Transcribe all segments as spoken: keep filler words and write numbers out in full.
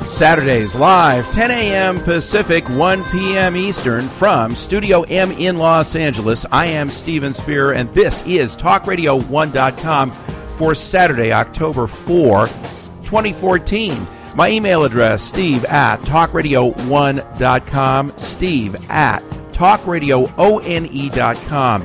Saturdays live, ten a.m. Pacific, one p.m. Eastern, from Studio M in Los Angeles. I am Steven Spear, and this is talk radio one dot com for Saturday, October fourth, twenty fourteen. My email address, steve at talk radio one dot com, steve at talk radio one dot com.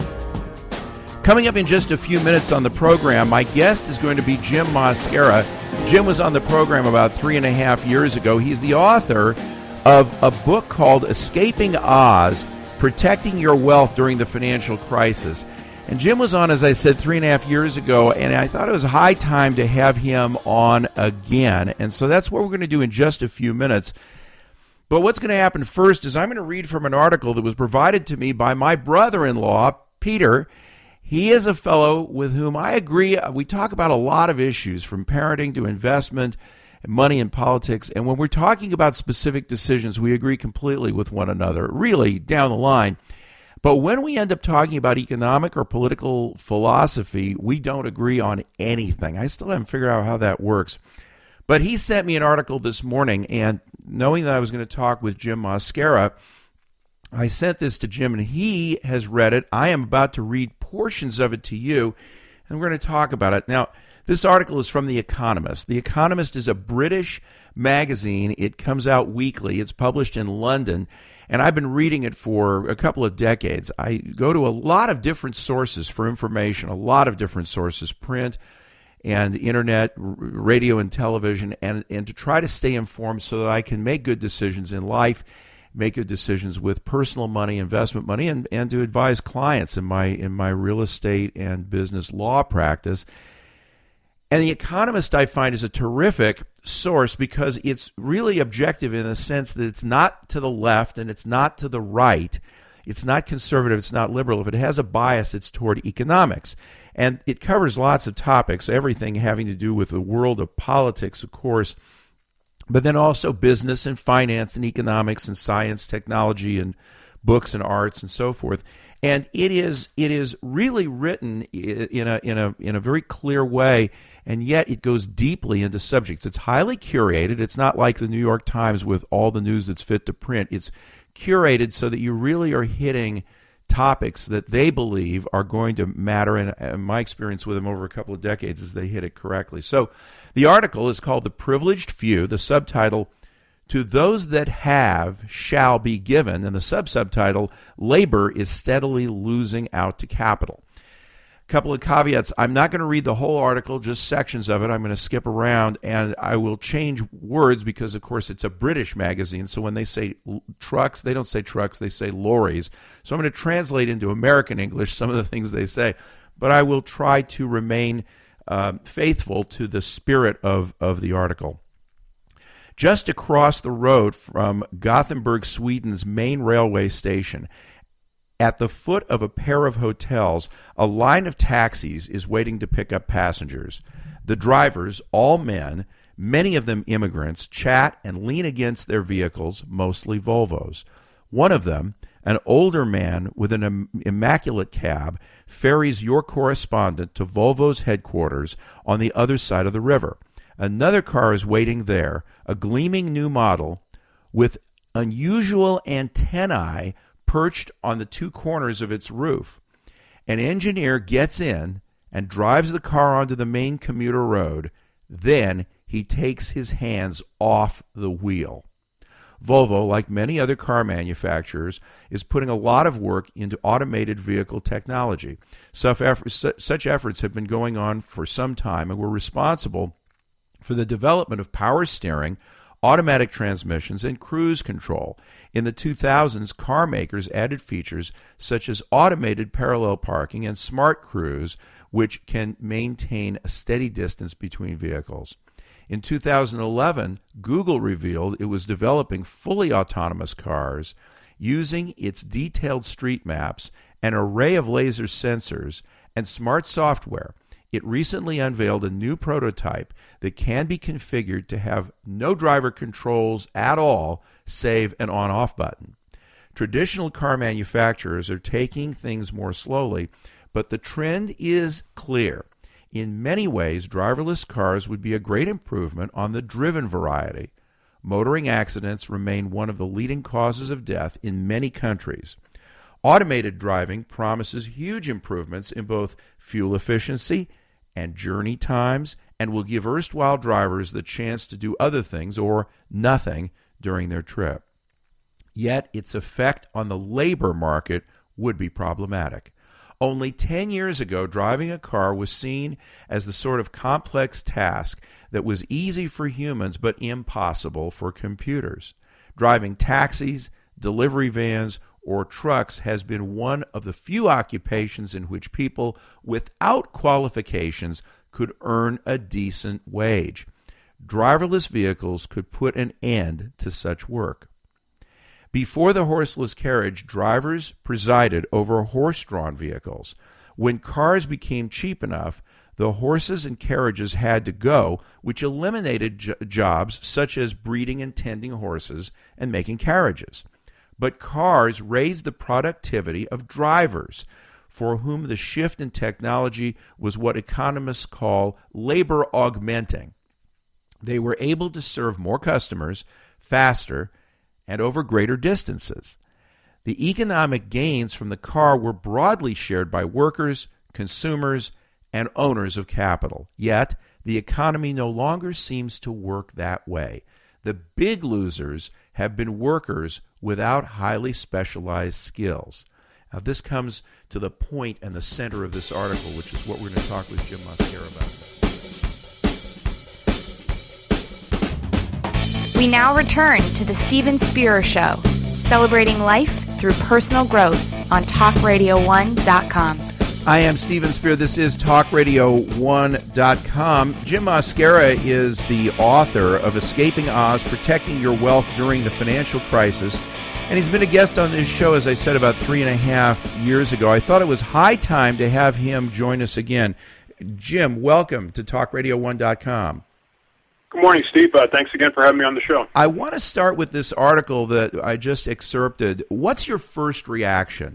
Coming up in just a few minutes on the program, my guest is going to be Jim Mosquera. Jim was on the program about three and a half years ago. He's the author of a book called Escaping Oz, Protecting Your Wealth During the Financial Crisis. And Jim was on, as I said, three and a half years ago, and I thought it was high time to have him on again. And so that's what we're going to do in just a few minutes. But what's going to happen first is I'm going to read from an article that was provided to me by my brother-in-law, Peter. He is a fellow with whom I agree. We talk about a lot of issues, from parenting to investment, money and politics. And when we're talking about specific decisions, we agree completely with one another, really down the line. But when we end up talking about economic or political philosophy, we don't agree on anything. I still haven't figured out how that works. But he sent me an article this morning, and knowing that I was going to talk with Jim Mosquera, I sent this to Jim, and he has read it. I am about to read portions of it to you, and we're going to talk about it. Now, this article is from The Economist. The Economist is a British magazine. It comes out weekly. It's published in London, and I've been reading it for a couple of decades. I go to a lot of different sources for information, a lot of different sources, print and internet, radio and television, and, and to try to stay informed so that I can make good decisions in life, make good decisions with personal money, investment money, and, and to advise clients in my in my real estate and business law practice. And The Economist, I find, is a terrific source because it's really objective in the sense that it's not to the left and it's not to the right. It's not conservative, it's not liberal. If it has a bias, it's toward economics. And it covers lots of topics, everything having to do with the world of politics, of course, but then also business and finance and economics and science, technology and books and arts and so forth. And it is it is really written in a in a in a very clear way, and yet it goes deeply into subjects. It's highly curated. It's not like the New York Times with all the news that's fit to print. It's curated so that you really are hitting topics that they believe are going to matter, and my experience with them over a couple of decades is they hit it correctly. So the article is called The Privileged Few, the subtitle, To Those That Have Shall Be Given, and the sub-subtitle, Labor is Steadily Losing Out to Capital. A couple of caveats. I'm not going to read the whole article, just sections of it. I'm going to skip around, and I will change words because, of course, it's a British magazine. So when they say trucks, they don't say trucks, they say lorries. So I'm going to translate into American English some of the things they say, but I will try to remain uh, faithful to the spirit of, of the article. Just across the road from Gothenburg, Sweden's main railway station, at the foot of a pair of hotels, a line of taxis is waiting to pick up passengers. The drivers, all men, many of them immigrants, chat and lean against their vehicles, mostly Volvos. One of them, an older man with an im- immaculate cab, ferries your correspondent to Volvo's headquarters on the other side of the river. Another car is waiting there, a gleaming new model with unusual antennae perched on the two corners of its roof. An engineer gets in and drives the car onto the main commuter road. Then he takes his hands off the wheel. Volvo, like many other car manufacturers, is putting a lot of work into automated vehicle technology. Such efforts have been going on for some time and were responsible for the development of power steering, automatic transmissions, and cruise control. In the two thousands, car makers added features such as automated parallel parking and smart cruise, which can maintain a steady distance between vehicles. In two thousand eleven, Google revealed it was developing fully autonomous cars using its detailed street maps, an array of laser sensors, and smart software. It recently unveiled a new prototype that can be configured to have no driver controls at all, save an on-off button. Traditional car manufacturers are taking things more slowly, but the trend is clear. In many ways, driverless cars would be a great improvement on the driven variety. motoring accidents remain one of the leading causes of death in many countries. Automated driving promises huge improvements in both fuel efficiency and journey times, and will give erstwhile drivers the chance to do other things or nothing during their trip. Yet its effect on the labor market would be problematic. Only ten years ago, driving a car was seen as the sort of complex task that was easy for humans but impossible for computers. Driving taxis, delivery vans, or trucks has been one of the few occupations in which people without qualifications could earn a decent wage. Driverless vehicles could put an end to such work. Before the horseless carriage, drivers presided over horse-drawn vehicles. When cars became cheap enough, the horses and carriages had to go, which eliminated j- jobs such as breeding and tending horses and making carriages. But cars raised the productivity of drivers, for whom the shift in technology was what economists call labor augmenting. They were able to serve more customers faster and over greater distances. The economic gains from the car were broadly shared by workers, consumers, and owners of capital. Yet, the economy no longer seems to work that way. The big losers have been workers without highly specialized skills. Now, this comes to the point and the center of this article, which is what we're going to talk with Jim Mosquera about. We now return to the Steven Spear Show, celebrating life through personal growth on talk radio one dot com. I am Steven Spear. This is talk radio one dot com. Jim Mosquera is the author of Escaping Oz, Protecting Your Wealth During the Financial Crisis. And he's been a guest on this show, as I said, about three and a half years ago. I thought it was high time to have him join us again. Jim, welcome to talk radio one dot com. Good morning, Steve. Uh, thanks again for having me on the show. I want to start with this article that I just excerpted. What's your first reaction?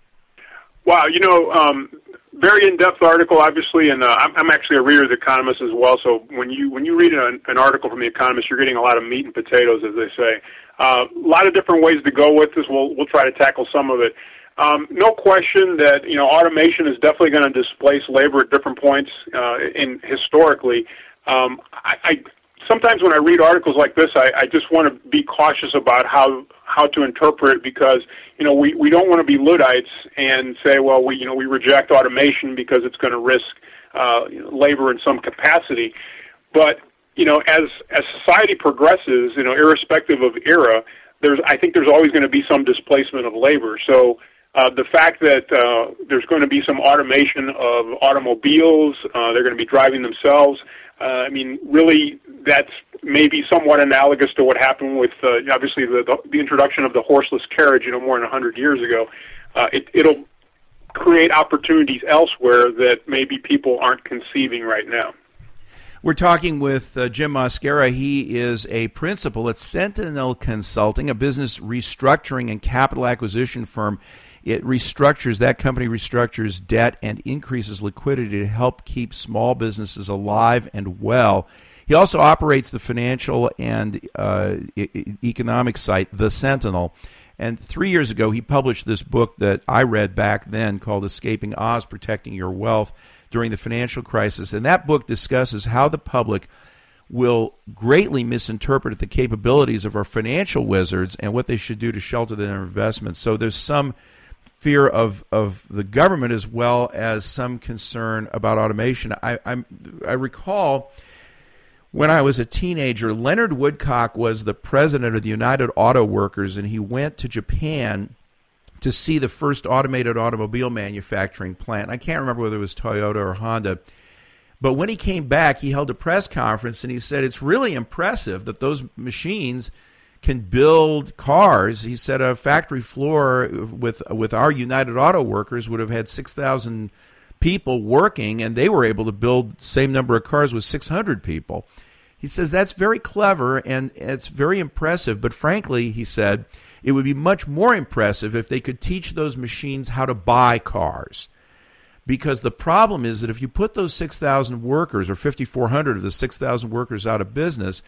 Wow, you know, um, very in-depth article, obviously, and uh, I'm, I'm actually a reader's economist as well. So when you when you read an, an article from The Economist, you're getting a lot of meat and potatoes, as they say. Uh, a lot of different ways to go with this. We'll we'll try to tackle some of it. Um, no question that you know automation is definitely going to displace labor at different points uh, in historically. Um, I, I sometimes when I read articles like this, I, I just want to be cautious about how how to interpret it, because you know we, we don't want to be Luddites and say, well, we you know we reject automation because it's going to risk uh, labor in some capacity. But you know, as as society progresses, you know, irrespective of era, there's I think there's always going to be some displacement of labor. So uh, the fact that uh, there's going to be some automation of automobiles, uh, they're going to be driving themselves. Uh, I mean, really, that's maybe somewhat analogous to what happened with, uh, obviously, the, the the introduction of the horseless carriage, you know, more than one hundred years ago. Uh, it, it'll create opportunities elsewhere that maybe people aren't conceiving right now. We're talking with uh, Jim Mosquera. He is a principal at Sentinel Consulting, a business restructuring and capital acquisition firm. It restructures, that company restructures debt and increases liquidity to help keep small businesses alive and well. He also operates the financial and uh, e- economic site, The Sentinel. And three years ago, he published this book that I read back then called Escaping Oz, Protecting Your Wealth During the Financial Crisis. And that book discusses how the public will greatly misinterpret the capabilities of our financial wizards and what they should do to shelter their investments. So there's some fear of, of the government as well as some concern about automation. I, I'm, I recall when I was a teenager, Leonard Woodcock was the president of the United Auto Workers, and he went to Japan to see the first automated automobile manufacturing plant. I can't remember whether it was Toyota or Honda. But when he came back, he held a press conference, and he said it's really impressive that those machines can build cars. He said a factory floor with with our United Auto Workers would have had six thousand people working, and they were able to build the same number of cars with six hundred people. He says that's very clever, and it's very impressive, but frankly, he said, it would be much more impressive if they could teach those machines how to buy cars. Because the problem is that if you put those six thousand workers, or fifty-four hundred of the six thousand workers out of business,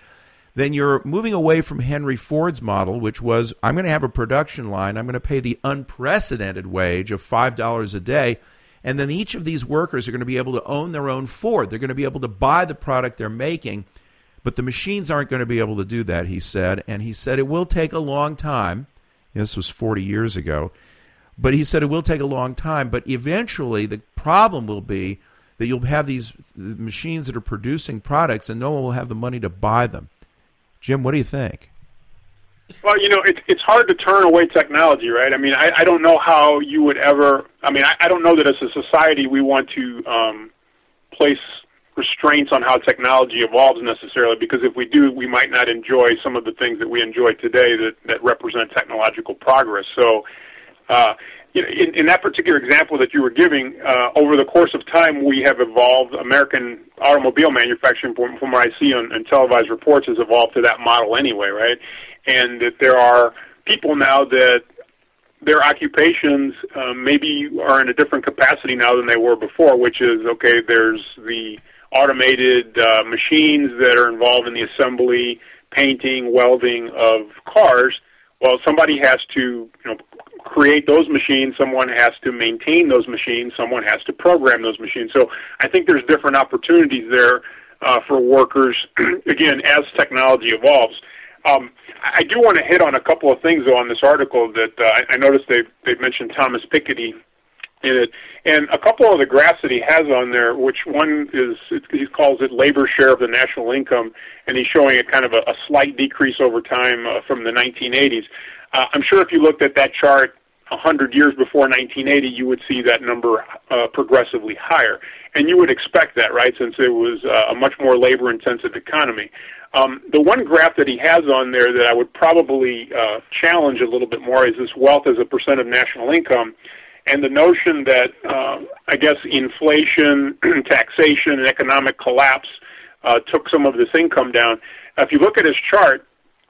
then you're moving away from Henry Ford's model, which was, I'm going to have a production line, I'm going to pay the unprecedented wage of five dollars a day, and then each of these workers are going to be able to own their own Ford. They're going to be able to buy the product they're making, but the machines aren't going to be able to do that, he said. And he said it will take a long time. This was forty years ago. But he said it will take a long time, but eventually the problem will be that you'll have these machines that are producing products and no one will have the money to buy them. Jim, what do you think? Well, you know, it's it's hard to turn away technology, right? I mean, I, I don't know how you would ever, I mean, I, I don't know that as a society we want to um, place restraints on how technology evolves necessarily, because if we do, we might not enjoy some of the things that we enjoy today that, that represent technological progress. So, Uh, you know, in, in that particular example that you were giving, uh, over the course of time, we have evolved. American automobile manufacturing, from, from what I see on, on televised reports, has evolved to that model anyway, right? And that there are people now that their occupations uh, maybe are in a different capacity now than they were before, which is, okay, there's the automated uh, machines that are involved in the assembly, painting, welding of cars. Well, somebody has to, you know, create those machines, someone has to maintain those machines, someone has to program those machines. So I think there's different opportunities there uh, for workers, again, as technology evolves. Um, I do want to hit on a couple of things, though, on this article that uh, I, I noticed they've, they've mentioned Thomas Piketty in it. And a couple of the graphs that he has on there, which one is, he calls it labor share of the national income, and he's showing a kind of a, a slight decrease over time uh, from the nineteen eighties. Uh, I'm sure if you looked at that chart one hundred years before nineteen eighty, you would see that number uh, progressively higher. And you would expect that, right, since it was uh, a much more labor-intensive economy. Um, the one graph that he has on there that I would probably uh, challenge a little bit more is this wealth as a percent of national income, and the notion that, uh, I guess, inflation, taxation, and economic collapse uh, took some of this income down. Now, if you look at his chart,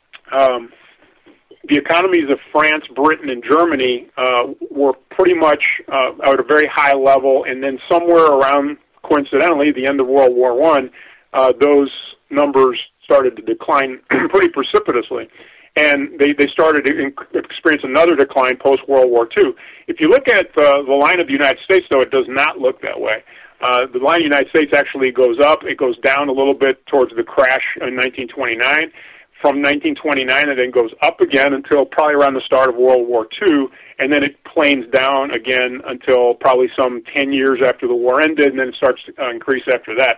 um, the economies of France, Britain, and Germany uh, were pretty much uh, at a very high level, and then somewhere around, coincidentally, the end of World War One, uh, those numbers started to decline pretty precipitously. And they, they started to experience another decline post-World War Two. If you look at uh, the line of the United States, though, it does not look that way. Uh, the line of the United States actually goes up. It goes down a little bit towards the crash in nineteen twenty-nine. From nineteen twenty-nine, it then goes up again until probably around the start of World War Two, and then it planes down again until probably some ten years after the war ended, and then it starts to uh, increase after that.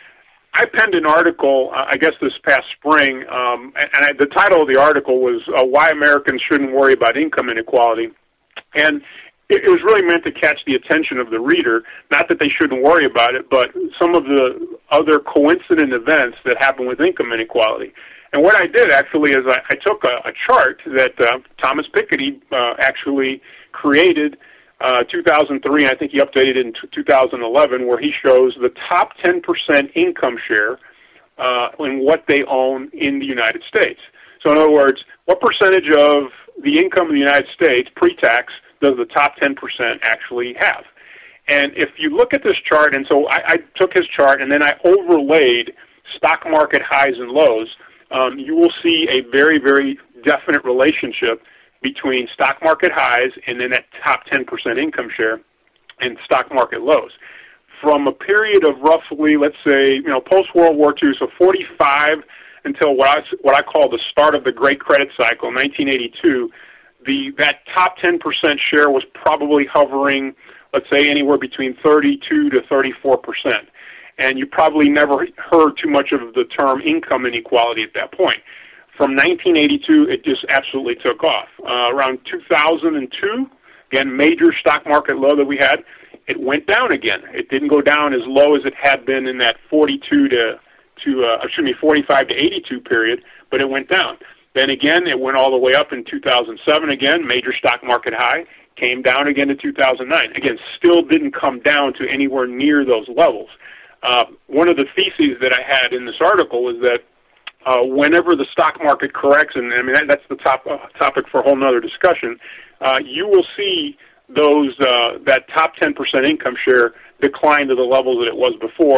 I penned an article, uh, I guess this past spring, um, and, and I, the title of the article was uh, Why Americans Shouldn't Worry About Income Inequality. And it, it was really meant to catch the attention of the reader, not that they shouldn't worry about it, but some of the other coincident events that happen with income inequality. And what I did, actually, is I, I took a, a chart that uh, Thomas Piketty uh, actually created Uh, two thousand three, and I think he updated it in two thousand eleven, where he shows the top ten percent income share uh, in what they own in the United States. So in other words, what percentage of the income of the United States, pre-tax, does the top ten percent actually have? And if you look at this chart, and so I, I took his chart and then I overlaid stock market highs and lows, um, you will see a very, very definite relationship between stock market highs and then that top ten percent income share and stock market lows. From a period of roughly, let's say, you know, post-World War Two, so forty-five until what I, what I call the start of the Great Credit Cycle, nineteen eighty-two, the that top ten percent share was probably hovering, let's say, anywhere between thirty-two to thirty-four percent. And you probably never heard too much of the term income inequality at that point. From nineteen eighty-two, it just absolutely took off. Uh, around two thousand two, again, major stock market low that we had, it went down again. It didn't go down as low as it had been in that forty-two to, to uh, excuse me, forty-five to eighty-two period, but it went down. Then again, it went all the way up in two thousand seven again, major stock market high, came down again to two thousand nine. Again, still didn't come down to anywhere near those levels. Uh, one of the theses that I had in this article was that Uh, whenever the stock market corrects, and I mean that, that's the top uh, topic for a whole nother discussion, uh, you will see those uh, that top ten percent income share decline to the levels that it was before.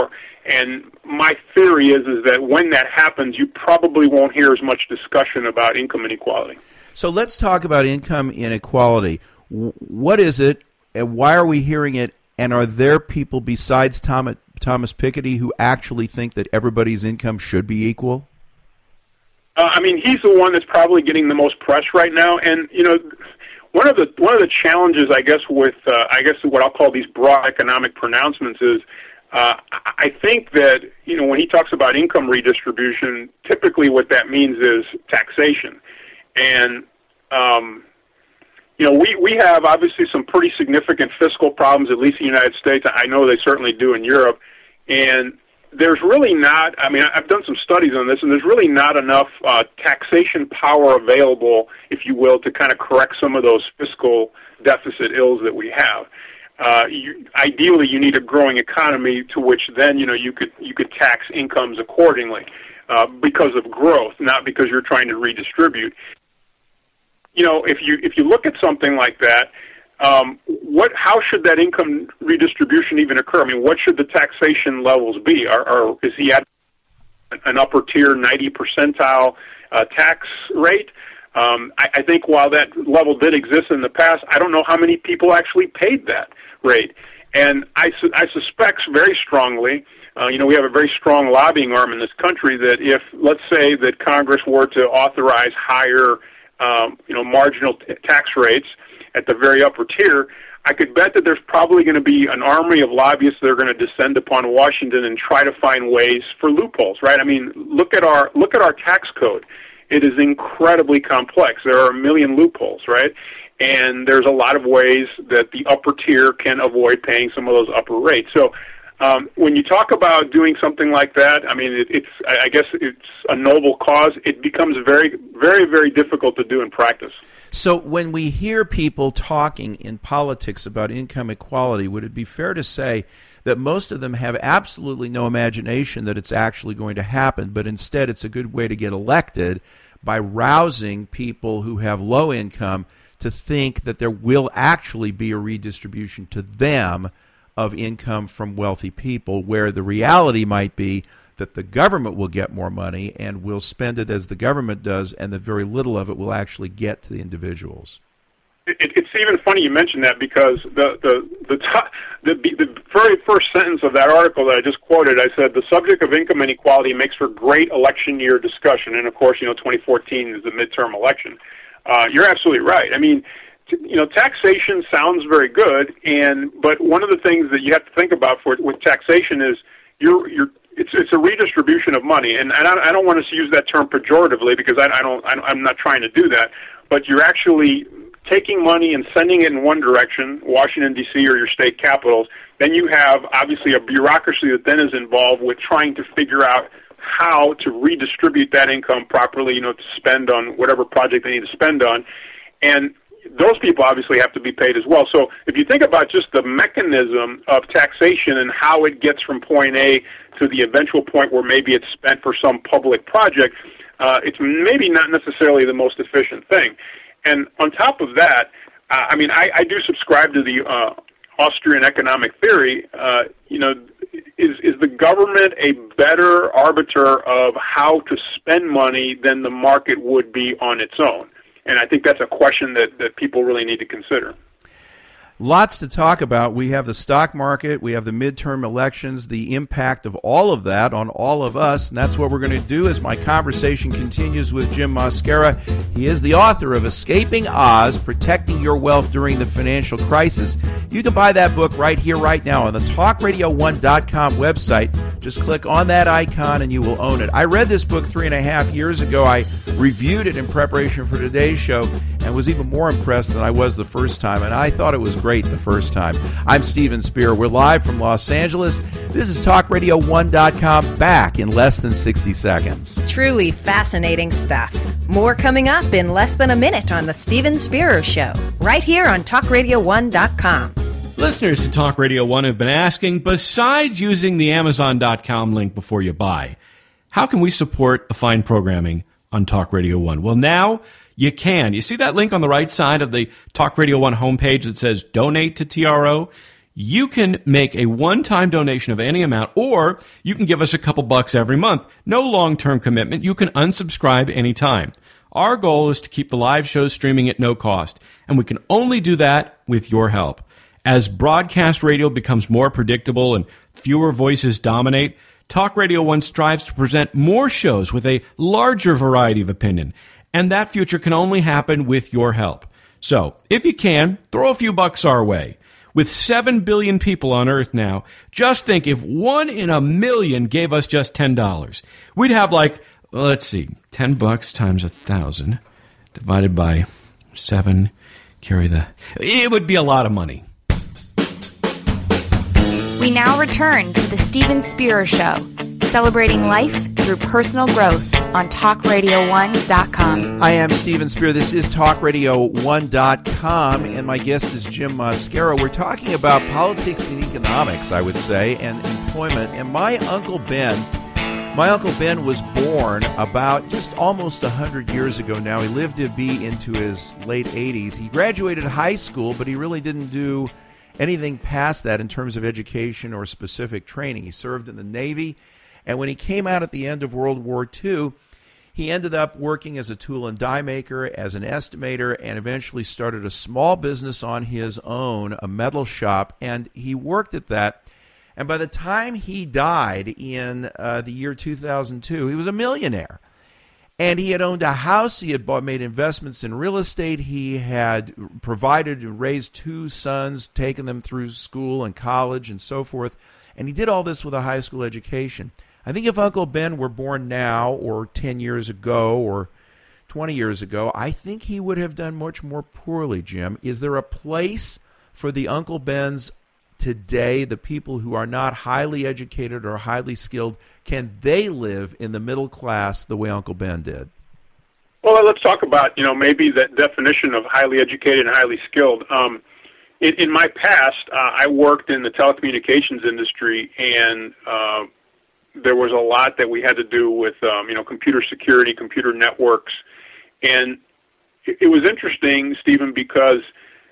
And my theory is is that when that happens, you probably won't hear as much discussion about income inequality. So let's talk about income inequality. What is it, and why are we hearing it, and are there people besides Thomas, Thomas Piketty who actually think that everybody's income should be equal? Uh, I mean, he's the one that's probably getting the most press right now, and, you know, one of the one of the challenges, I guess, with, uh, I guess what I'll call these broad economic pronouncements is, Uh, I think that, you know, when he talks about income redistribution, typically what that means is taxation. And, um, you know, we, we have obviously some pretty significant fiscal problems, at least in the United States. I know they certainly do in Europe. And there's really not, I mean, I've done some studies on this, and there's really not enough uh, taxation power available, if you will, to kind of correct some of those fiscal deficit ills that we have. Uh, you, ideally, you need a growing economy to which then you know you could you could tax incomes accordingly uh, because of growth, not because you're trying to redistribute. You know, if you if you look at something like that, um, what how should that income redistribution even occur? I mean, what should the taxation levels be? Are, are is he at an upper tier ninety percentile uh, tax rate? Um, I, I think while that level did exist in the past, I don't know how many people actually paid that rate. And I, su- I suspect very strongly, uh, you know, we have a very strong lobbying arm in this country that if, let's say that Congress were to authorize higher, um, you know, marginal t- tax rates at the very upper tier, I could bet that there's probably going to be an army of lobbyists that are going to descend upon Washington and try to find ways for loopholes, right? I mean, look at our look at our tax code. It is incredibly complex. There are a million loopholes, right? And there's a lot of ways that the upper tier can avoid paying some of those upper rates. So um, when you talk about doing something like that, I mean, it, it's I guess it's a noble cause. It becomes very, very, very difficult to do in practice. So when we hear people talking in politics about income equality, would it be fair to say that most of them have absolutely no imagination that it's actually going to happen, but instead it's a good way to get elected by rousing people who have low income to think that there will actually be a redistribution to them of income from wealthy people, where the reality might be that the government will get more money and will spend it as the government does, and that very little of it will actually get to the individuals. It, it's even funny you mentioned that, because the the the, top, the the very first sentence of that article that I just quoted, I said the subject of income inequality makes for great election year discussion, and of course, you know, twenty fourteen is the midterm election. Uh, you're absolutely right. I mean, t- you know, taxation sounds very good, and but one of the things that you have to think about for with taxation is you're you're it's it's a redistribution of money, and, and I, I don't want us to use that term pejoratively, because I, I don't I, I'm not trying to do that, but you're actually taking money and sending it in one direction, Washington, D C, or your state capitals. Then you have, obviously, a bureaucracy that then is involved with trying to figure out how to redistribute that income properly, you know, to spend on whatever project they need to spend on. And those people obviously have to be paid as well. So if you think about just the mechanism of taxation and how it gets from point A to the eventual point where maybe it's spent for some public project, uh, it's maybe not necessarily the most efficient thing. And on top of that, uh, I mean, I, I do subscribe to the uh, Austrian economic theory. Uh, you know, is is the government a better arbiter of how to spend money than the market would be on its own? And I think that's a question that, that people really need to consider. Lots to talk about. We have the stock market, we have the midterm elections, the impact of all of that on all of us, and that's what we're going to do as my conversation continues with Jim Mosquera. He is the author of Escaping Oz, Protecting Your Wealth During the Financial Crisis. You can buy that book right here, right now on the talk radio one dot com website. Just click on that icon and you will own it. I read this book three and a half years ago. I reviewed it in preparation for today's show and was even more impressed than I was the first time, and I thought it was great the first time. I'm Steven Spear. We're live from Los Angeles. This is talk radio one dot com, back in less than sixty seconds. Truly fascinating stuff. More coming up in less than a minute on The Steven Spear Show, right here on talk radio one dot com. Listeners to Talk Radio One have been asking, besides using the amazon dot com link before you buy, how can we support the fine programming on Talk Radio One? Well, now you can. You see that link on the right side of the Talk Radio One homepage that says Donate to T R O? You can make a one-time donation of any amount, or you can give us a couple bucks every month. No long-term commitment. You can unsubscribe anytime. Our goal is to keep the live shows streaming at no cost, and we can only do that with your help. As broadcast radio becomes more predictable and fewer voices dominate, Talk Radio One strives to present more shows with a larger variety of opinion, and that future can only happen with your help. So, if you can, throw a few bucks our way. With seven billion people on Earth now, just think if one in a million gave us just ten dollars. We'd have like, let's see, ten bucks times a thousand divided by seven, carry the... It would be a lot of money. We now return to the Steven Speier Show, celebrating life through personal growth on talk radio one dot com. I am Steven Speier. This is talk radio one dot com, and my guest is Jim Mascaro. We're talking about politics and economics, I would say, and employment. And my Uncle Ben, my Uncle Ben was born about just almost one hundred years ago now. He lived to be into his late eighties. He graduated high school, but he really didn't do anything past that in terms of education or specific training. He served in the Navy, and when he came out at the end of World War Two, he ended up working as a tool and die maker, as an estimator, and eventually started a small business on his own, a metal shop, and he worked at that. And by the time he died in uh, the year two thousand two, he was a millionaire. And he had owned a house, he had bought, made investments in real estate, he had provided and raised two sons, taken them through school and college and so forth, and he did all this with a high school education. I think if Uncle Ben were born now or ten years ago or twenty years ago, I think he would have done much more poorly, Jim. Is there a place for the Uncle Bens today, the people who are not highly educated or highly skilled? Can they live in the middle class the way Uncle Ben did? Well, let's talk about, you know, maybe that definition of highly educated and highly skilled. Um, in, in my past, uh, I worked in the telecommunications industry, and uh, there was a lot that we had to do with, um, you know, computer security, computer networks. And it, it was interesting, Stephen, because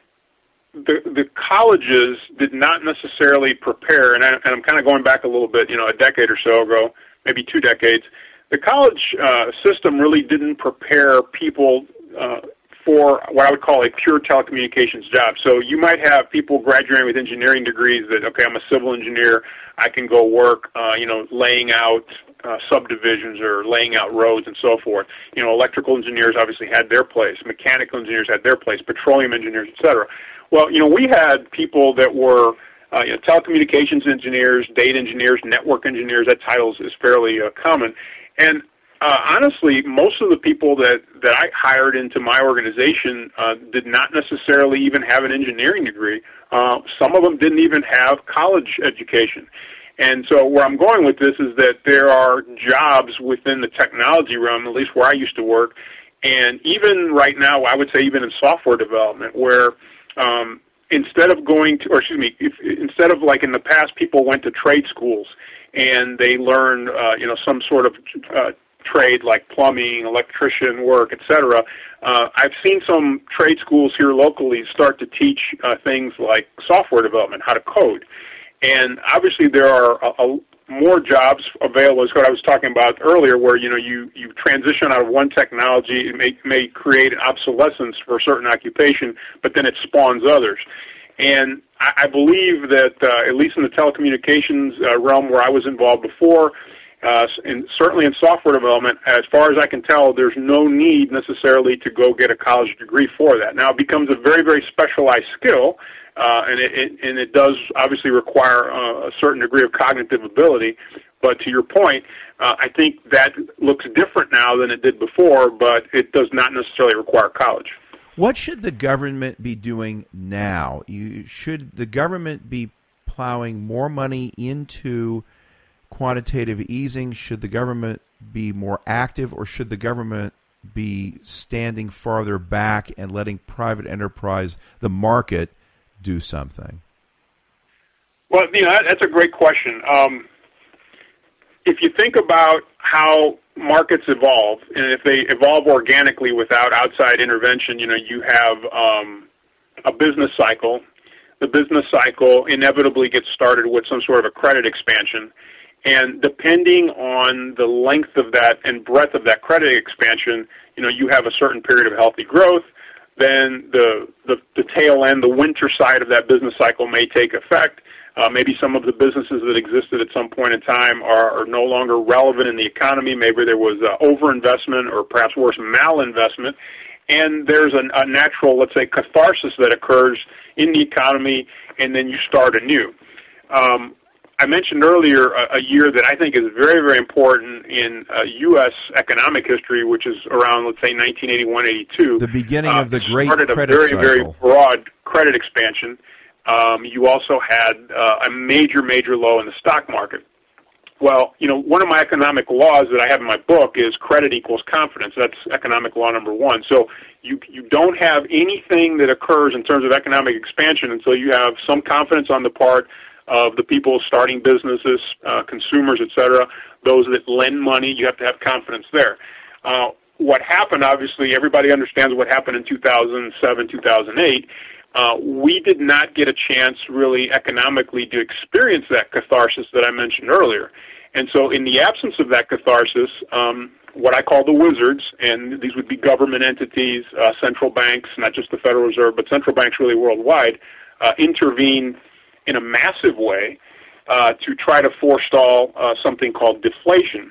The, the colleges did not necessarily prepare, and, I, and I'm kind of going back a little bit, you know, a decade or so ago, maybe two decades. The college uh, system really didn't prepare people uh, for what I would call a pure telecommunications job. So you might have people graduating with engineering degrees that, okay, I'm a civil engineer, I can go work, uh, you know, laying out uh, subdivisions or laying out roads and so forth. You know, electrical engineers obviously had their place, mechanical engineers had their place, petroleum engineers, et cetera. Well, you know, we had people that were uh, you know, telecommunications engineers, data engineers, network engineers. That title is fairly uh, common. And uh, honestly, most of the people that, that I hired into my organization uh, did not necessarily even have an engineering degree. Uh, some of them didn't even have college education. And so where I'm going with this is that there are jobs within the technology realm, at least where I used to work, and even right now, I would say even in software development, where Um, instead of going to, or excuse me, if, instead of like in the past, people went to trade schools and they learned, uh, you know, some sort of uh, trade like plumbing, electrician work, et cetera. Uh, I've seen some trade schools here locally start to teach uh, things like software development, how to code. And obviously there are a, a more jobs available, is what I was talking about earlier, where, you know, you, you transition out of one technology, it may, may create obsolescence for a certain occupation, but then it spawns others. And I, I believe that, uh, at least in the telecommunications uh, realm where I was involved before, uh, and certainly in software development, as far as I can tell, there's no need necessarily to go get a college degree for that. Now, it becomes a very, very specialized skill, Uh, and it, it and it does obviously require uh, a certain degree of cognitive ability. But to your point, uh, I think that looks different now than it did before, but it does not necessarily require college. What should the government be doing now? You, should the government be plowing more money into quantitative easing? Should the government be more active, or should the government be standing farther back and letting private enterprise, the market, do something? Well, you know, that, that's a great question. Um, if you think about how markets evolve, and if they evolve organically without outside intervention, you know, you have um, a business cycle. the business cycle inevitably gets started with some sort of a credit expansion. And depending on the length of that and breadth of that credit expansion, you know, you have a certain period of healthy growth. Then the, the, the tail end, the winter side of that business cycle may take effect. Uh, maybe some of the businesses that existed at some point in time are, are no longer relevant in the economy. Maybe there was uh, overinvestment or perhaps worse, malinvestment. And there's a, a natural, let's say, catharsis that occurs in the economy, and then you start anew. Um, I mentioned earlier a, a year that I think is very, very important in uh, U S economic history, which is around, let's say, nineteen eighty-one eighty-two. The beginning uh, of the great started credit a very, cycle. very broad credit expansion. Um, you also had uh, a major, major low in the stock market. Well, you know, one of my economic laws that I have in my book is credit equals confidence. That's economic law number one. So you you don't have anything that occurs in terms of economic expansion until you have some confidence on the part of the people starting businesses, uh, consumers, et cetera, those that lend money. You have to have confidence there. Uh, what happened, obviously, everybody understands what happened in two thousand seven, two thousand eight. Uh, we did not get a chance really economically to experience that catharsis that I mentioned earlier. And so in the absence of that catharsis, um, what I call the wizards, and these would be government entities, uh, central banks, not just the Federal Reserve, but central banks really worldwide, uh, intervene in a massive way uh, to try to forestall uh, something called deflation.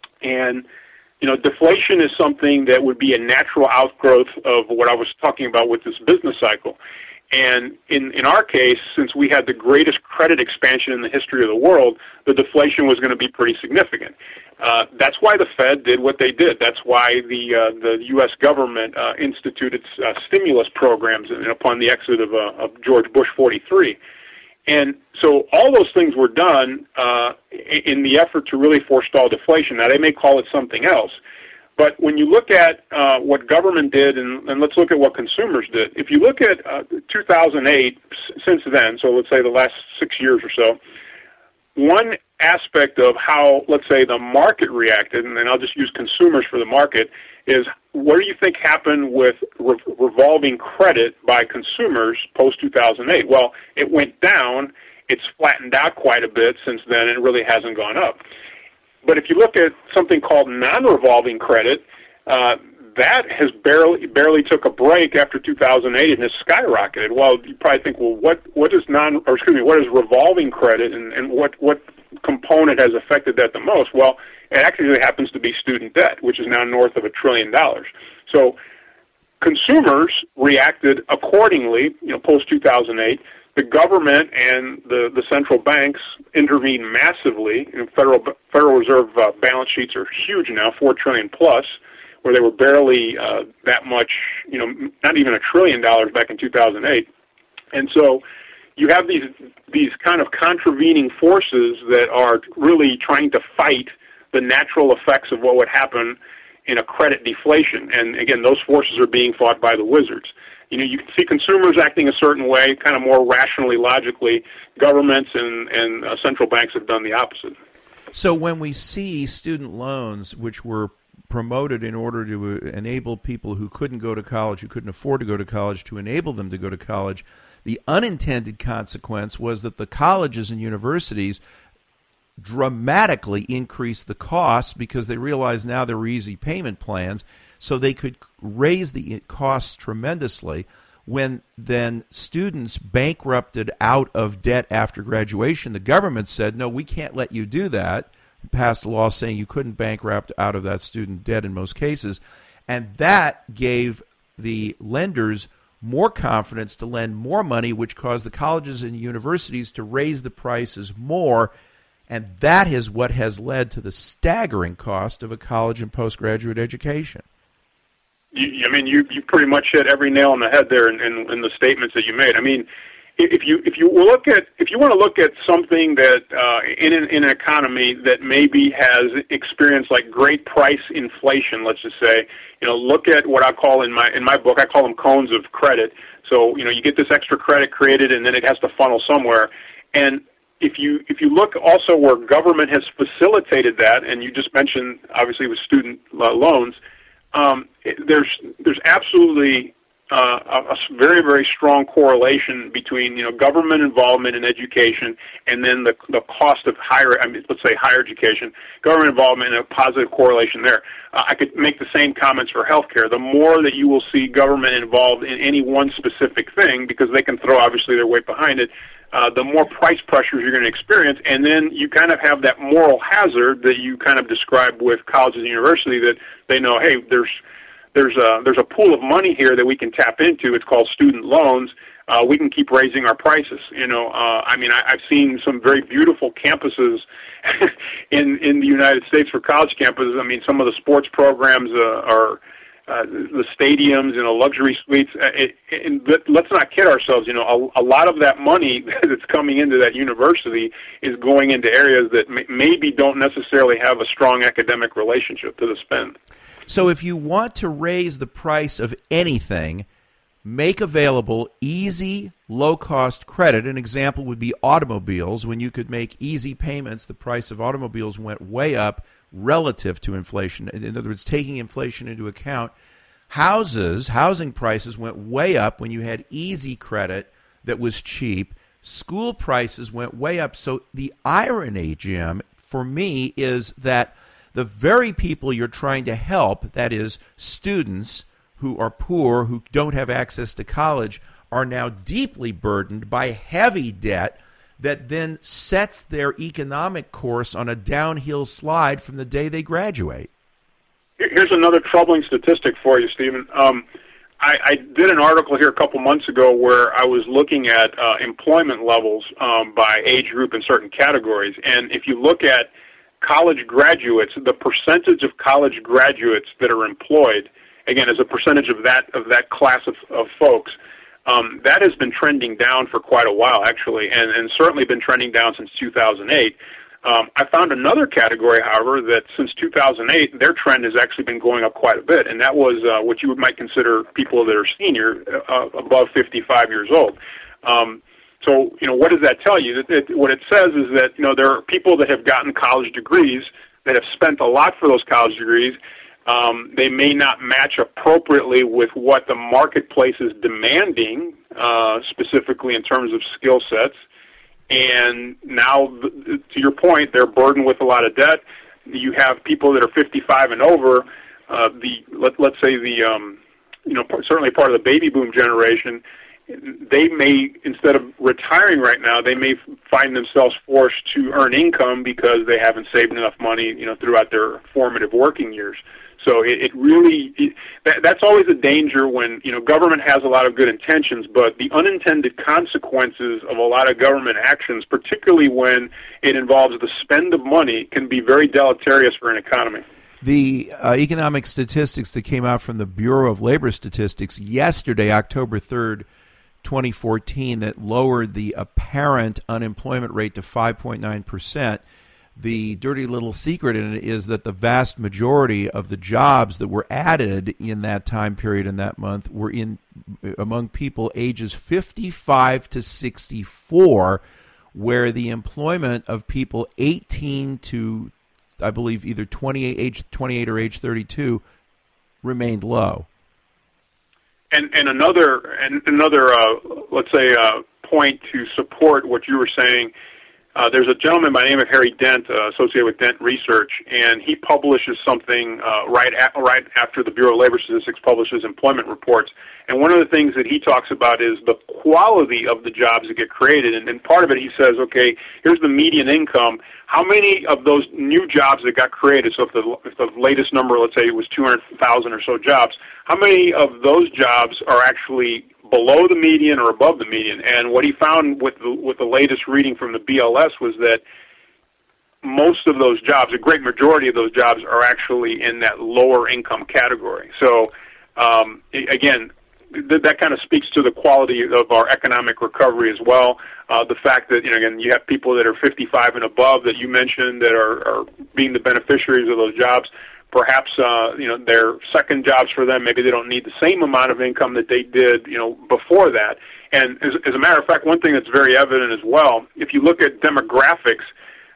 And you know, deflation is something that would be a natural outgrowth of what I was talking about with this business cycle. And in, in our case, since we had the greatest credit expansion in the history of the world, the deflation was going to be pretty significant. Uh, that's why the Fed did what they did. That's why the uh, the U S government uh, instituted uh, stimulus programs upon the exit of, uh, of George Bush forty-three. And so all those things were done uh, in the effort to really forestall deflation. Now, they may call it something else. But when you look at uh, what government did, and, and let's look at what consumers did, if you look at uh, two thousand eight, since then, so let's say the last six years or so, one aspect of how, let's say, the market reacted, and then I'll just use consumers for the market, is what do you think happened with re- revolving credit by consumers post two thousand eight? Well, it went down. It's flattened out quite a bit since then, and it really hasn't gone up. But if you look at something called non-revolving credit, uh, that has barely barely took a break after two thousand eight and has skyrocketed. Well, you probably think, well, what what is non or excuse me, what is revolving credit, and, and what what component has affected that the most? Well, it actually happens to be student debt, which is now north of a trillion dollars. So consumers reacted accordingly, you know, post two thousand eight. The government and the, the central banks intervened massively. You know, Federal Federal Reserve uh, balance sheets are huge now, four trillion plus, where they were barely uh, that much, you know, not even a trillion dollars back in two thousand eight. And so you have these these kind of contravening forces that are really trying to fight the natural effects of what would happen in a credit deflation. And again, those forces are being fought by the wizards. You know, you can see consumers acting a certain way, kind of more rationally, logically. Governments and, and uh, central banks have done the opposite. So when we see student loans, which were promoted in order to enable people who couldn't go to college, who couldn't afford to go to college, to enable them to go to college, the unintended consequence was that the colleges and universities dramatically increased the costs because they realized now there were easy payment plans, so they could raise the costs tremendously. When then students bankrupted out of debt after graduation, the government said, no, we can't let you do that. It passed a law saying you couldn't bankrupt out of that student debt in most cases. And that gave the lenders more confidence to lend more money, which caused the colleges and universities to raise the prices more. And that is what has led to the staggering cost of a college and postgraduate education. You, I mean, you, you pretty much hit every nail on the head there in, in, in the statements that you made. I mean, if you if you look at if you want to look at something that uh, in an, in an economy that maybe has experienced like great price inflation, let's just say, you know, look at what I call in my in my book, I call them cones of credit. So you know, you get this extra credit created, and then it has to funnel somewhere. And if you if you look also where government has facilitated that, and you just mentioned obviously with student uh, loans. Um, there's there's absolutely uh, a, a very, very strong correlation between, you know, government involvement in education and then the the cost of higher, I mean, let's say higher education, government involvement and a positive correlation there. Uh, I could make the same comments for healthcare. The more that you will see government involved in any one specific thing, because they can throw obviously their weight behind it, uh, the more price pressures you're going to experience, and then you kind of have that moral hazard that you kind of describe with colleges and universities, that they know, hey, there's There's a there's a pool of money here that we can tap into. It's called student loans. Uh, we can keep raising our prices. You know, uh, I mean, I, I've seen some very beautiful campuses in in the United States for college campuses. I mean, some of the sports programs uh, are uh, the stadiums, you know, luxury suites. Uh, it, and let's not kid ourselves. You know, a, a lot of that money that's coming into that university is going into areas that may, maybe don't necessarily have a strong academic relationship to the spend. So if you want to raise the price of anything, make available easy, low-cost credit. An example would be automobiles. When you could make easy payments, the price of automobiles went way up relative to inflation. In other words, taking inflation into account. Houses, housing prices went way up when you had easy credit that was cheap. School prices went way up. So the irony, Jim, for me, is that the very people you're trying to help, that is, students who are poor, who don't have access to college, are now deeply burdened by heavy debt that then sets their economic course on a downhill slide from the day they graduate. Here's another troubling statistic for you, Stephen. Um, I, I did an article here a couple months ago where I was looking at uh, employment levels um, by age group in certain categories, and if you look at college graduates, the percentage of college graduates that are employed, again, as a percentage of that of that class of, of folks, um, that has been trending down for quite a while, actually, and, and certainly been trending down since two thousand eight. Um, I found another category, however, that since two thousand eight, their trend has actually been going up quite a bit, and that was uh, what you might consider people that are senior, uh, above fifty-five years old. Um, So, you know, what does that tell you? It, it, what it says is that, you know, there are people that have gotten college degrees that have spent a lot for those college degrees. Um, they may not match appropriately with what the marketplace is demanding, uh, specifically in terms of skill sets. And now, to your point, they're burdened with a lot of debt. You have people that are fifty-five and over. Uh, the let, let's say the, um, you know, certainly part of the baby boom generation. They may, instead of retiring right now, they may find themselves forced to earn income because they haven't saved enough money, you know, throughout their formative working years. So it, it really, it, that, that's always a danger when, you know, government has a lot of good intentions, but the unintended consequences of a lot of government actions, particularly when it involves the spend of money, can be very deleterious for an economy. The uh, economic statistics that came out from the Bureau of Labor Statistics yesterday, October third, twenty fourteen, that lowered the apparent unemployment rate to five point nine percent. The dirty little secret in it is that the vast majority of the jobs that were added in that time period in that month were in among people ages fifty-five to sixty-four, where the employment of people eighteen to, I believe, either twenty-eight, age twenty-eight or age thirty-two remained low. And and another and another uh, let's say uh, point to support what you were saying. Uh, there's a gentleman by the name of Harry Dent, uh, associated with Dent Research, and he publishes something uh, right at, right after the Bureau of Labor Statistics publishes employment reports. And one of the things that he talks about is the quality of the jobs that get created. And, and part of it, he says, okay, here's the median income. How many of those new jobs that got created, so if the, if the latest number, let's say it was two hundred thousand or so jobs, how many of those jobs are actually below the median or above the median? And what he found with the, with the latest reading from the B L S was that most of those jobs, a great majority of those jobs, are actually in that lower income category. So, um, again, th- that kind of speaks to the quality of our economic recovery as well. Uh, the fact that, you know, again, you have people that are fifty-five and above that you mentioned that are, are being the beneficiaries of those jobs. Perhaps, uh, you know, they're second jobs for them. Maybe they don't need the same amount of income that they did, you know, before that. And as, as a matter of fact, one thing that's very evident as well, if you look at demographics,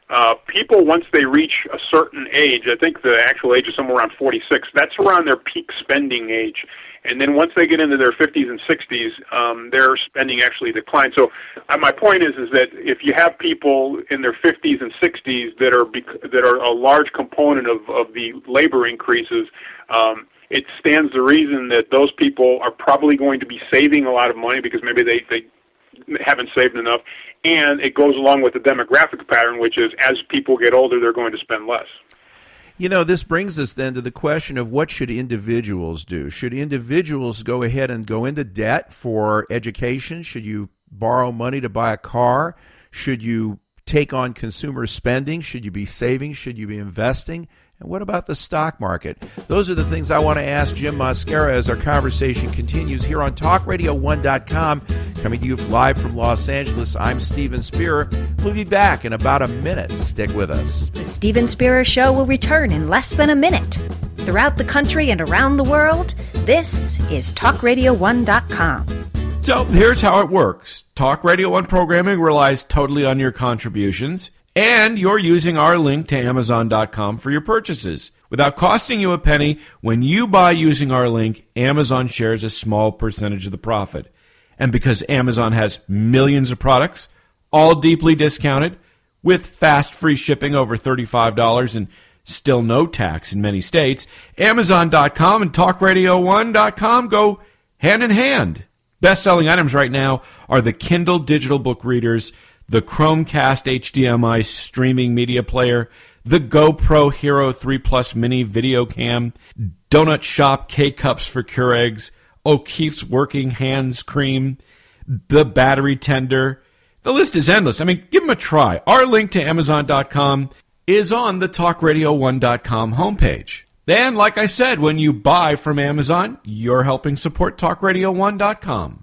uh, people, once they reach a certain age, I think the actual age is somewhere around forty-six, that's around their peak spending age. And then once they get into their fifties and sixties, um, their spending actually declines. So uh, my point is is that if you have people in their fifties and sixties that are bec- that are a large component of, of the labor increases, um, it stands to reason that those people are probably going to be saving a lot of money because maybe they, they haven't saved enough. And it goes along with the demographic pattern, which is as people get older, they're going to spend less. You know, this brings us then to the question of what should individuals do? Should individuals go ahead and go into debt for education? Should you borrow money to buy a car? Should you take on consumer spending? Should you be saving? Should you be investing? And what about the stock market? Those are the things I want to ask Jim Mosquera as our conversation continues here on talk radio one dot com. Coming to you live from Los Angeles, I'm Steven Spear. We'll be back in about a minute. Stick with us. The Steven Spear Show will return in less than a minute. Throughout the country and around the world, this is talk radio one dot com. So here's how it works. Talk Radio One programming relies totally on your contributions, and you're using our link to amazon dot com for your purchases. Without costing you a penny, when you buy using our link, Amazon shares a small percentage of the profit. And because Amazon has millions of products, all deeply discounted, with fast free shipping over thirty-five dollars and still no tax in many states, amazon dot com and talk radio one dot com go hand in hand. Best-selling items right now are the Kindle digital book readers, the Chromecast H D M I streaming media player, the GoPro Hero three Plus Mini video cam, Donut Shop K-Cups for Keurigs, O'Keeffe's Working Hands Cream, the Battery Tender. The list is endless. I mean, give them a try. Our link to amazon dot com is on the talk radio one dot com homepage. Then, like I said, when you buy from Amazon, you're helping support talk radio one dot com.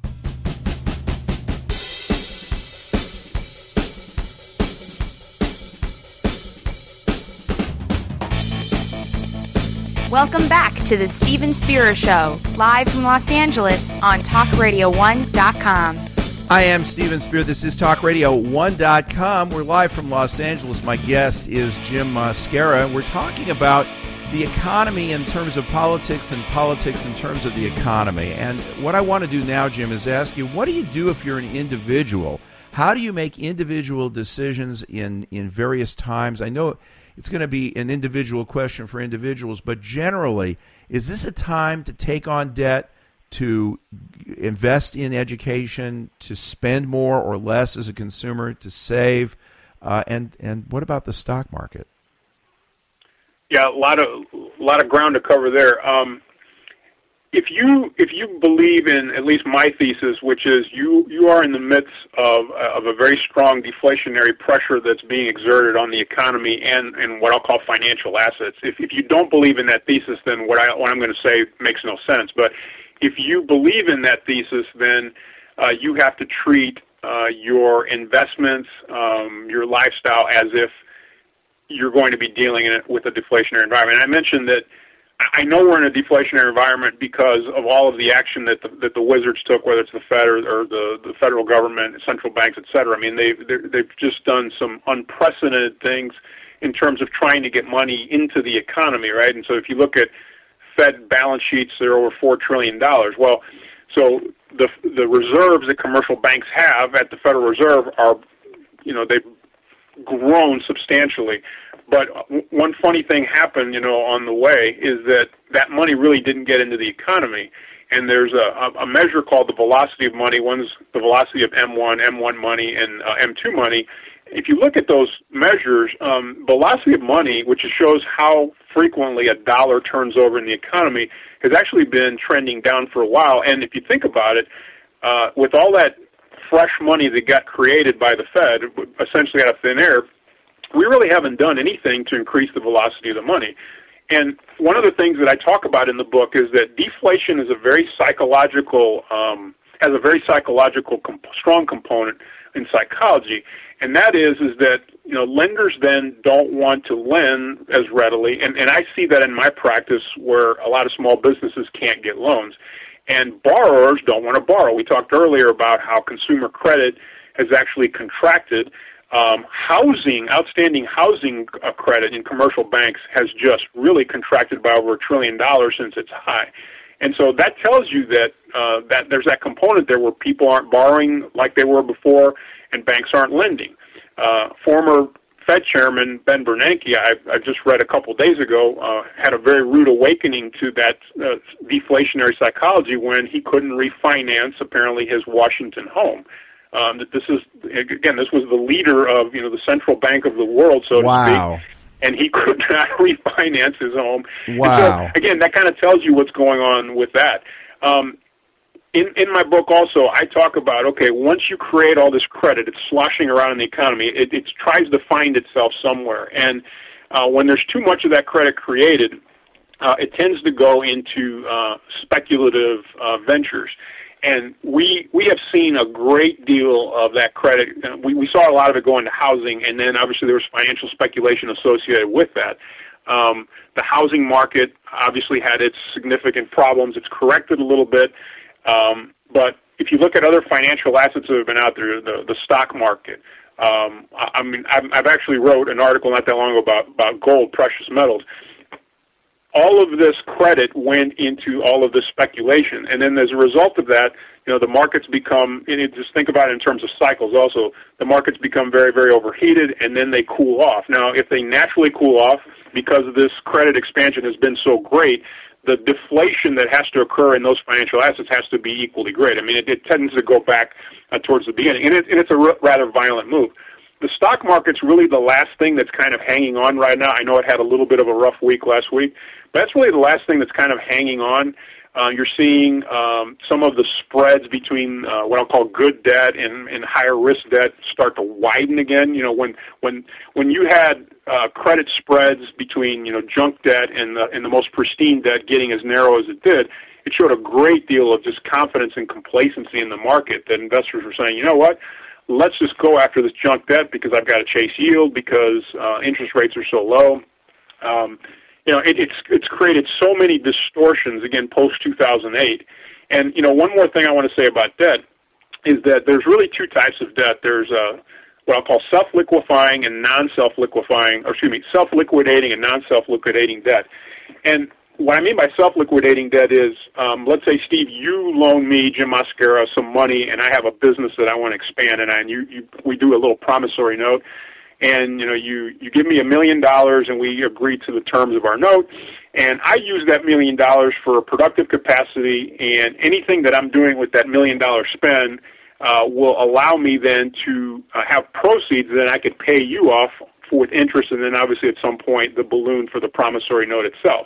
Welcome back to the Steven Spear Show, live from Los Angeles on talk radio one dot com. I am Steven Spear. This is talk radio one dot com. We're live from Los Angeles. My guest is Jim Mosquera. We're talking about the economy in terms of politics and politics in terms of the economy. And what I want to do now, Jim, is ask you, what do you do if you're an individual? How do you make individual decisions in, in various times? I know it's going to be an individual question for individuals, but generally, is this a time to take on debt, to invest in education, to spend more or less as a consumer, to save? Uh, and, and what about the stock market? Yeah, a lot of a lot of ground to cover there. Um, if you if you believe in at least my thesis, which is you you are in the midst of of a very strong deflationary pressure that's being exerted on the economy and, and what I'll call financial assets. If if you don't believe in that thesis, then what I what I'm going to say makes no sense. But if you believe in that thesis, then uh, you have to treat uh, your investments, um, your lifestyle, as if you're going to be dealing in it with a deflationary environment. And I mentioned that I know we're in a deflationary environment because of all of the action that the, that the wizards took, whether it's the Fed or, or the, the federal government, central banks, et cetera. I mean, they've, they've just done some unprecedented things in terms of trying to get money into the economy, right? And so if you look at Fed balance sheets, they're over four trillion dollars. Well, so the the reserves that commercial banks have at the Federal Reserve are, you know, they've grown substantially. But one funny thing happened, you know, on the way is that that money really didn't get into the economy. And there's a, a measure called the velocity of money. One's the velocity of M one, M one money, and uh, M two money. If you look at those measures, um, velocity of money, which shows how frequently a dollar turns over in the economy, has actually been trending down for a while. And if you think about it, uh, with all that fresh money that got created by the Fed, essentially out of thin air, we really haven't done anything to increase the velocity of the money. And one of the things that I talk about in the book is that deflation is a very psychological, um, has a very psychological comp- strong component in psychology, and that is is that you know lenders then don't want to lend as readily, and, and I see that in my practice where a lot of small businesses can't get loans, and borrowers don't want to borrow. We talked earlier about how consumer credit has actually contracted. Um, housing, outstanding housing uh, credit in commercial banks has just really contracted by over a trillion dollars since its high. And so that tells you that uh, that there's that component there where people aren't borrowing like they were before and banks aren't lending. Uh, former Fed Chairman Ben Bernanke, I, I just read a couple days ago, uh, had a very rude awakening to that uh, deflationary psychology when he couldn't refinance, apparently, his Washington home. Um, that this is, again, this was the leader of, you know, the central bank of the world, so wow. to speak, and he could not refinance his home. Wow. So, again, that kind of tells you what's going on with that. Um, in, in my book also, I talk about, okay, once you create all this credit, it's sloshing around in the economy, it, it tries to find itself somewhere. And uh, when there's too much of that credit created, uh, it tends to go into uh, speculative uh, ventures. And we we have seen a great deal of that credit. We, we saw a lot of it go into housing, and then obviously there was financial speculation associated with that. Um, the housing market obviously had its significant problems. It's corrected a little bit. Um, but if you look at other financial assets that have been out there, the, the stock market, um, I, I mean, I've, I've actually wrote an article not that long ago about, about gold, precious metals. All of this credit went into all of this speculation, and then as a result of that, you know, the markets become, and you just think about it in terms of cycles also, the markets become very, very overheated, and then they cool off. Now, if they naturally cool off because of this credit expansion has been so great, the deflation that has to occur in those financial assets has to be equally great. I mean, it, it tends to go back uh, towards the beginning, and, it, and it's a r- rather violent move. The stock market's really the last thing that's kind of hanging on right now. I know it had a little bit of a rough week last week, but that's really the last thing that's kind of hanging on. Uh, you're seeing um, some of the spreads between uh, what I'll call good debt and, and higher risk debt start to widen again. You know, when when when you had uh, credit spreads between, you know, junk debt and the, and the most pristine debt getting as narrow as it did, it showed a great deal of just confidence and complacency in the market that investors were saying, you know what, let's just go after this junk debt because I've got to chase yield because uh, interest rates are so low. Um, you know, it, it's it's created so many distortions, again, post two thousand eight. And, you know, one more thing I want to say about debt is that there's really two types of debt. There's uh, what I'll call self-liquefying and non-self-liquefying, or excuse me, self-liquidating and non-self-liquidating debt. And what I mean by self-liquidating debt is, um, let's say, Steve, you loan me, Jim Mascara, some money, and I have a business that I want to expand, and, I, and you, you, we do a little promissory note, and you know, you, you give me a million dollars, and we agree to the terms of our note, and I use that million dollars for a productive capacity, and anything that I'm doing with that million-dollar spend uh, will allow me then to uh, have proceeds that I could pay you off with interest, and then obviously at some point the balloon for the promissory note itself.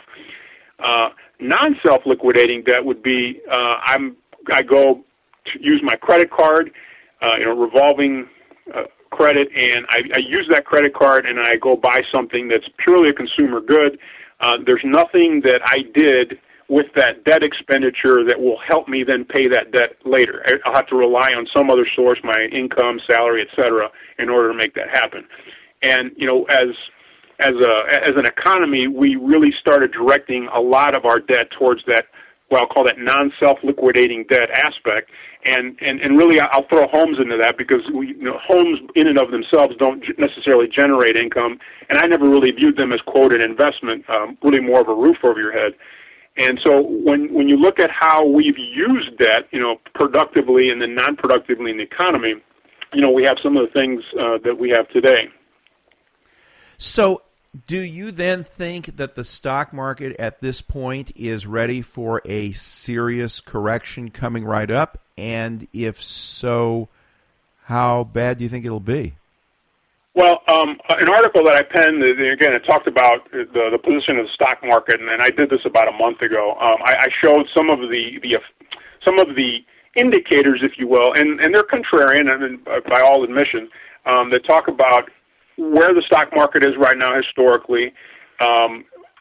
Uh, non-self-liquidating debt would be uh, I'm I go to use my credit card, uh, you know, revolving uh, credit, and I, I use that credit card and I go buy something that's purely a consumer good. Uh, there's nothing that I did with that debt expenditure that will help me then pay that debt later. I'll have to rely on some other source, my income, salary, et cetera, in order to make that happen. And you know, as As a as an economy, we really started directing a lot of our debt towards that, what I'll call that non-self-liquidating debt aspect, and, and, and really I'll throw homes into that because we, you know, homes in and of themselves don't necessarily generate income, and I never really viewed them as, quote, an investment, um, really more of a roof over your head. And so when when you look at how we've used debt, you know, productively and then non-productively in the economy, you know, we have some of the things uh, that we have today. So do you then think that the stock market at this point is ready for a serious correction coming right up? And if so, how bad do you think it'll be? Well, um, an article that I penned, again, it talked about the, the position of the stock market, and, and I did this about a month ago. Um, I, I showed some of the, the some of the indicators, if you will, and, and they're contrarian, I mean, by all admission, um, that talk about where the stock market is right now historically. Um,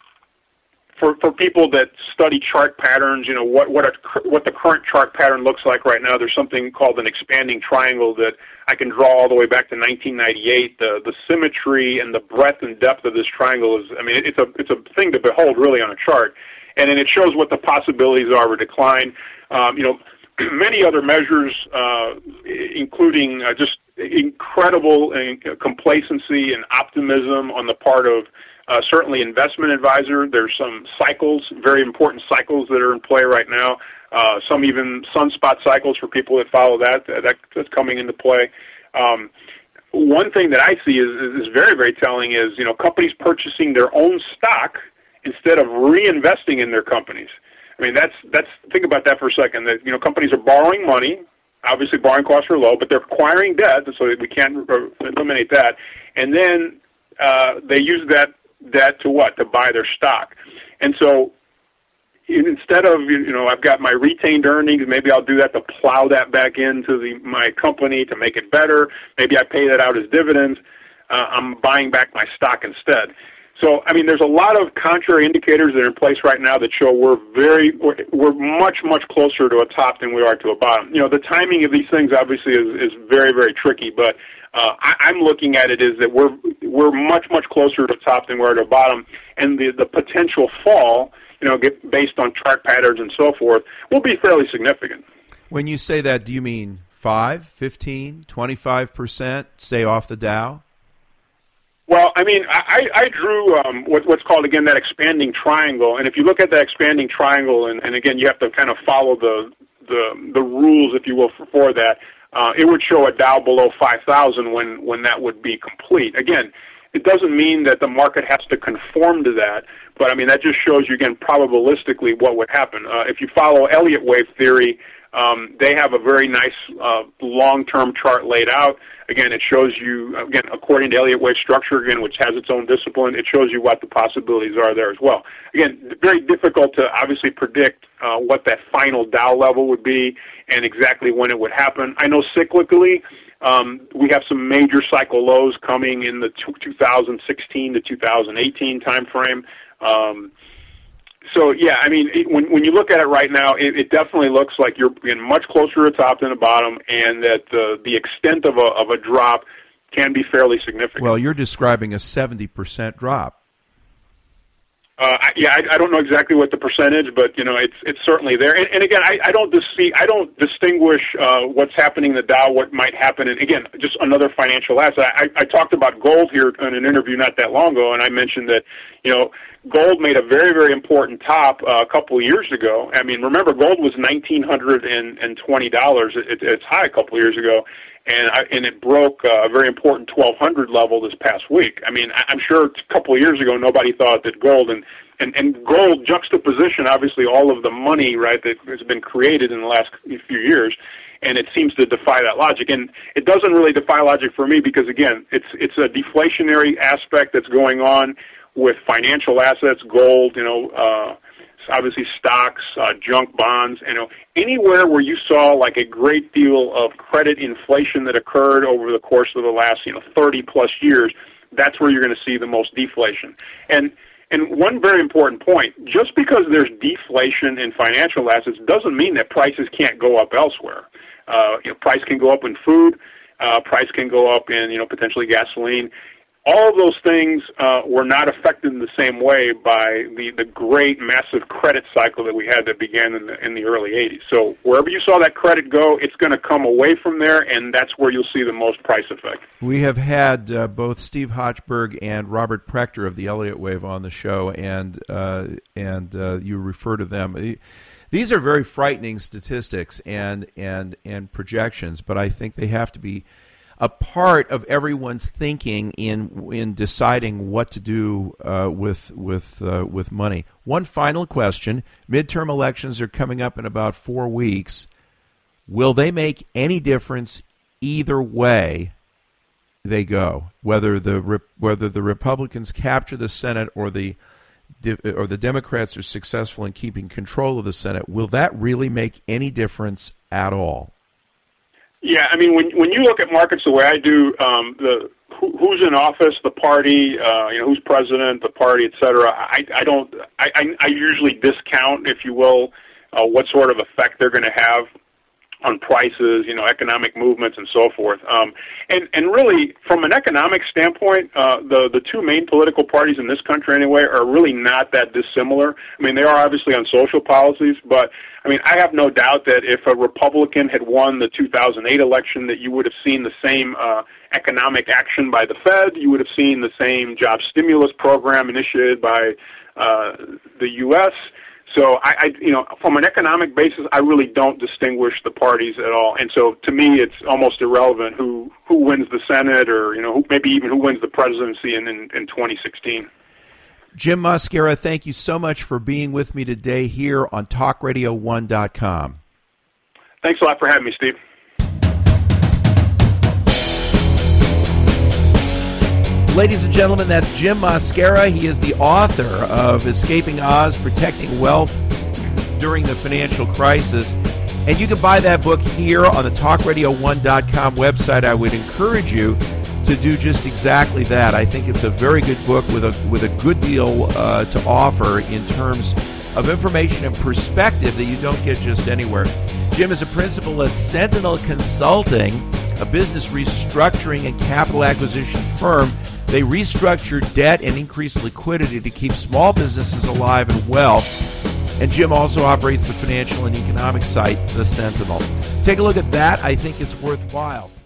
for for people that study chart patterns, you know, what what a, what the current chart pattern looks like right now, there's something called an expanding triangle that I can draw all the way back to nineteen ninety-eight. The the symmetry and the breadth and depth of this triangle is, I mean, it's a it's a thing to behold really on a chart, and then it shows what the possibilities are of decline. Um, you know, many other measures, uh, including uh, just incredible uh, complacency and optimism on the part of uh, certainly investment advisor. There's some cycles, very important cycles that are in play right now. Uh, some even sunspot cycles for people that follow that. that that's coming into play. Um, one thing that I see is, is very, very telling is, you know, companies purchasing their own stock instead of reinvesting in their companies. I mean, that's that's think about that for a second. That, you know, companies are borrowing money. Obviously, borrowing costs are low, but they're acquiring debt, so we can't eliminate that. And then uh, they use that debt to what? To buy their stock. And so instead of, you know, I've got my retained earnings, maybe I'll do that to plow that back into the, my company to make it better. Maybe I pay that out as dividends. Uh, I'm buying back my stock instead. So, I mean, there's a lot of contrary indicators that are in place right now that show we're very, we're, we're much, much closer to a top than we are to a bottom. You know, the timing of these things obviously is, is very, very tricky, but uh, I, I'm looking at it is that we're we're much, much closer to a top than we are to a bottom, and the the potential fall, you know, get, based on chart patterns and so forth, will be fairly significant. When you say that, do you mean five, fifteen, twenty-five percent, say, off the Dow? Well, I mean, I, I drew um, what, what's called, again, that expanding triangle. And if you look at that expanding triangle, and, and again, you have to kind of follow the the, the rules, if you will, for, for that, uh, it would show a Dow below five thousand when, when that would be complete. Again, it doesn't mean that the market has to conform to that, but, I mean, that just shows you, again, probabilistically what would happen. Uh, if you follow Elliott wave theory, um, they have a very nice uh, long-term chart laid out. Again, it shows you, again, according to Elliott wave structure, again, which has its own discipline, it shows you what the possibilities are there as well. Again, very difficult to obviously predict uh, what that final Dow level would be and exactly when it would happen. I know cyclically, um, we have some major cycle lows coming in the two thousand sixteen to two thousand eighteen time frame. Um, So, yeah, I mean, it, when when you look at it right now, it, it definitely looks like you're getting much closer to the top than the bottom, and that uh, the extent of a of a drop can be fairly significant. Well, you're describing a seventy percent drop. Uh, I, yeah, I, I don't know exactly what the percentage, but you know, it's it's certainly there. And, and again, I, I don't dis- I don't distinguish uh, what's happening in the Dow, what might happen. And again, just another financial asset. I, I talked about gold here in an interview not that long ago, and I mentioned that you know gold made a very very important top uh, a couple of years ago. I mean, remember gold was nineteen hundred and twenty dollars at its high a couple of years ago. And I, and it broke uh, a very important twelve hundred level this past week. I mean, I'm sure a couple of years ago nobody thought that gold and, and, and gold juxtaposition, obviously, all of the money, right, that has been created in the last few years, and it seems to defy that logic. And it doesn't really defy logic for me because, again, it's it's a deflationary aspect that's going on with financial assets, gold, you know, uh, obviously stocks, uh, junk bonds, you know, anywhere where you saw like a great deal of credit inflation that occurred over the course of the last, you know, thirty plus years, that's where you're going to see the most deflation. And and one very important point, just because there's deflation in financial assets doesn't mean that prices can't go up elsewhere. Uh, you know, price can go up in food, uh, price can go up in, you know, potentially gasoline. All of those things uh, were not affected in the same way by the, the great, massive credit cycle that we had that began in the, in the early eighties. So wherever you saw that credit go, it's going to come away from there, and that's where you'll see the most price effect. We have had uh, both Steve Hochberg and Robert Prechter of the Elliott Wave on the show, and uh, and uh, you refer to them. These are very frightening statistics and and and projections, but I think they have to be a part of everyone's thinking in in deciding what to do uh, with with uh, with money. One final question: midterm elections are coming up in about four weeks. Will they make any difference either way they go? Whether the whether the Republicans capture the Senate or the or the Democrats are successful in keeping control of the Senate, will that really make any difference at all? Yeah, I mean, when when you look at markets the way I do, um, the who, who's in office, the party, uh, you know, who's president, the party, et cetera. I, I don't. I, I usually discount, if you will, uh, what sort of effect they're going to have on prices, you know, economic movements and so forth. Um, and, and really, from an economic standpoint, uh, the, the two main political parties in this country anyway are really not that dissimilar. I mean, they are obviously on social policies, but, I mean, I have no doubt that if a Republican had won the two thousand eight election, that you would have seen the same uh, economic action by the Fed, you would have seen the same job stimulus program initiated by uh, the U S So, I, I, you know, from an economic basis, I really don't distinguish the parties at all. And so, to me, it's almost irrelevant who, who wins the Senate or, you know, who, maybe even who wins the presidency in, in, in twenty sixteen. Jim Mosquera, thank you so much for being with me today here on talk radio one dot com. Thanks a lot for having me, Steve. Ladies and gentlemen, that's Jim Mosquera. He is the author of Escaping Oz, Protecting Wealth During the Financial Crisis. And you can buy that book here on the talk radio one dot com website. I would encourage you to do just exactly that. I think it's a very good book with a with a good deal uh, to offer in terms of information and perspective that you don't get just anywhere. Jim is a principal at Sentinel Consulting, a business restructuring and capital acquisition firm. They restructure debt and increase liquidity to keep small businesses alive and well. And Jim also operates the financial and economic site, The Sentinel. Take a look at that. I think it's worthwhile.